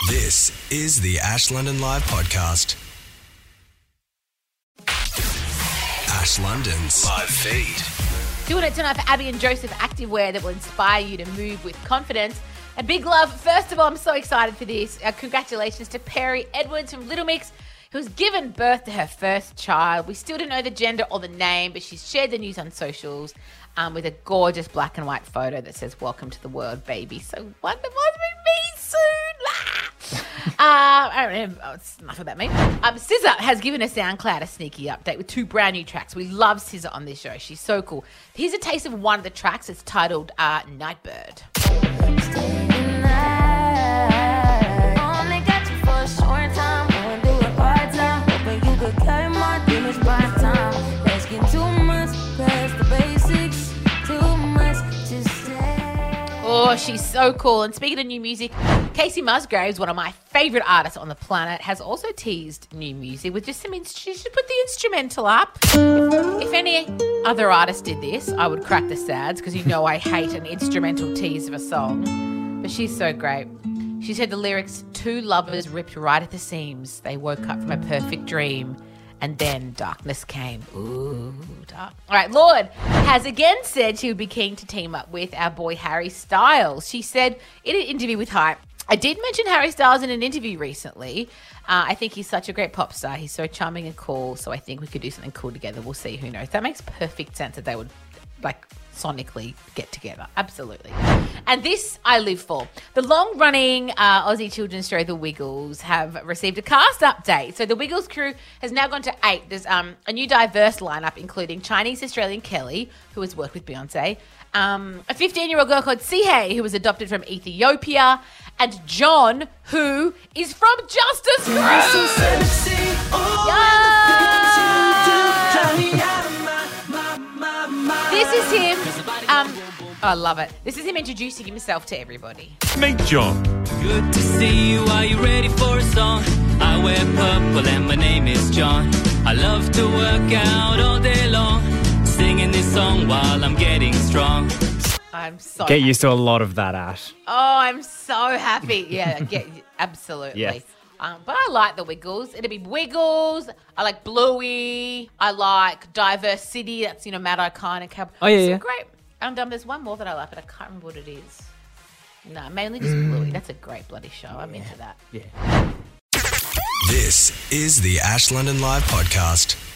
This is the Ash London Live podcast. Ash London's live feed. Doing it tonight for Abby and Joseph activewear that will inspire you to move with confidence. A big love. First of all, I'm so excited for this. Congratulations to Perry Edwards from Little Mix, who's given birth to her first child. We still don't know the gender or the name, but she's shared the news on socials with a gorgeous black and white photo that says, "Welcome to the world, baby." So wonderful. With me soon. I don't know. It's enough about me. SZA has given a SoundCloud a sneaky update with 2 brand new tracks. We love SZA on this show. She's so cool. Here's a taste of one of the tracks. It's titled Nightbird. Oh, she's so cool. And speaking of new music, Casey Musgraves, one of my favourite artists on the planet, has also teased new music with just some... She should put the instrumental up. If any other artist did this, I would crack the sads because you know I hate an instrumental tease of a song. But she's so great. She said the lyrics, 2 lovers ripped right at the seams. They woke up from a perfect dream. And then darkness came. Ooh, dark. All right, Lorde has again said she would be keen to team up with our boy Harry Styles. She said in an interview with Hype, I did mention Harry Styles in an interview recently. I think he's such a great pop star. He's so charming and cool. So I think we could do something cool together. We'll see. Who knows? That makes perfect sense that they would sonically get together. Absolutely. And this I live for. The long-running Aussie children's show, The Wiggles, have received a cast update. So The Wiggles crew has now gone to 8. There's a new diverse lineup, including Chinese-Australian Kelly, who has worked with Beyonce, a 15-year-old girl called Sihe, who was adopted from Ethiopia, and John, who is from Justice Crew. This is him. I love it. This is him introducing himself to everybody. Meet John. Good to see you. Are you ready for a song? I wear purple and my name is John. I love to work out all day long, singing this song while I'm getting strong. I'm so Get used to a lot of that, Ash. Oh, I'm so happy. Yeah, absolutely. Yes. But I like the Wiggles. It'll be Wiggles. I like Bluey. I like Diverse City. That's, Matt O'Kine. Oh, yeah. Great. And there's one more that I like, but I can't remember what it is. No, mainly just Bluey. That's a great bloody show. I'm into that. Yeah. This is the Ash London Live podcast.